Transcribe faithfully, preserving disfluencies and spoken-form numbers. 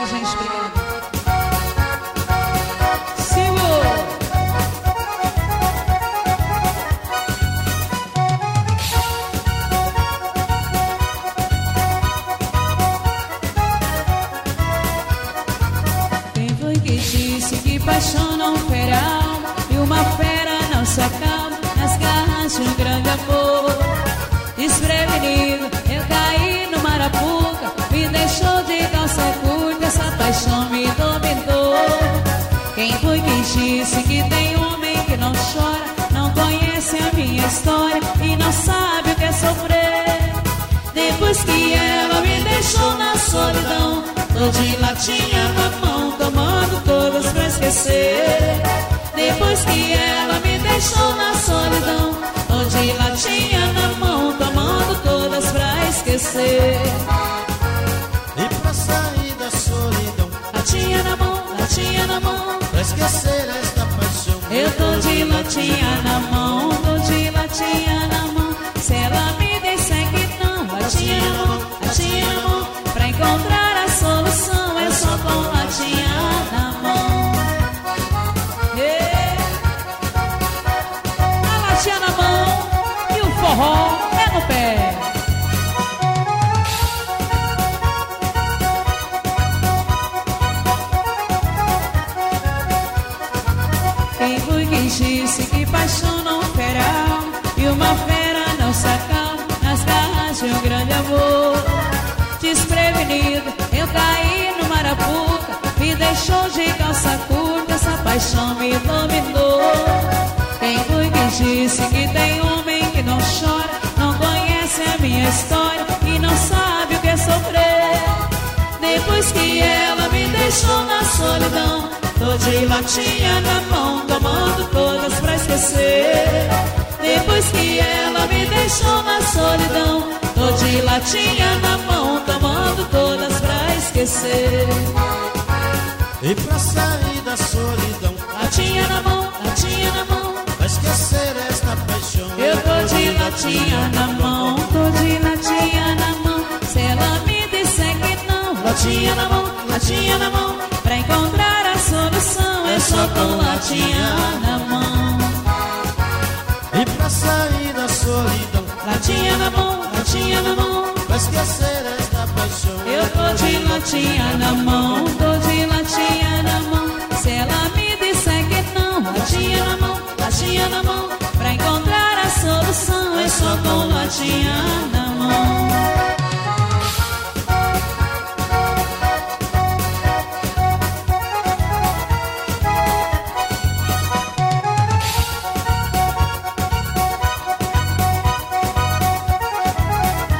Valeu, gente, obrigada. Paixão não fere a alma e uma fera não se acalma nas garras de um grande amor. Desprevenido, eu caí no Marapuca, me deixou de calça curta, essa paixão me dominou. Quem foi quem disse que tem homem que não chora, não conhece a minha história e não sabe o que é sofrer. Depois que ela me deixou na solidão, tô de latinha na mão, tomando todas pra esquecer. Depois que ela me deixou na solidão, tô de latinha na mão, tomando todas pra esquecer. E pra sair da solidão, latinha na mão, latinha na mão, pra esquecer esta paixão. Eu tô de latinha na mão, tô de latinha na mão. Se ela me disser que não, latinha na mão, latinha na mão, pra encontrar a solução é só com latinha na mão. Yeah. A latinha na mão e o forró é no pé. Quem foi quem disse que paixão não fere a alma e uma fera não se acalma nas garras de um grande amor? Desprevenido, eu caí no Marapuca, me deixou de calça curta, essa paixão me dominou. Quem foi quem disse que tem homem que não chora, não conhece a minha história e não sabe o que é sofrer? Depois que ela me deixou na solidão, tô de latinha na mão, tomando todas pra esquecer. Depois que ela me deixou na solidão, tô de latinha na mão, tomando todas pra esquecer. E pra sair da solidão, latinha na mão, latinha na mão, pra esquecer esta paixão. Eu tô de latinha na mão, tô de latinha na mão. Se ela me disser que não, latinha na mão, latinha na mão, pra encontrar a solução é só com latinha na mão. E pra sair da solidão, latinha na mão, latinha na mão, pra esquecer esta paixão. Eu tô de latinha na mão, tô de latinha na mão. Se ela me disser que não, latinha na mão, latinha na mão, pra encontrar a solução é só com latinha na mão.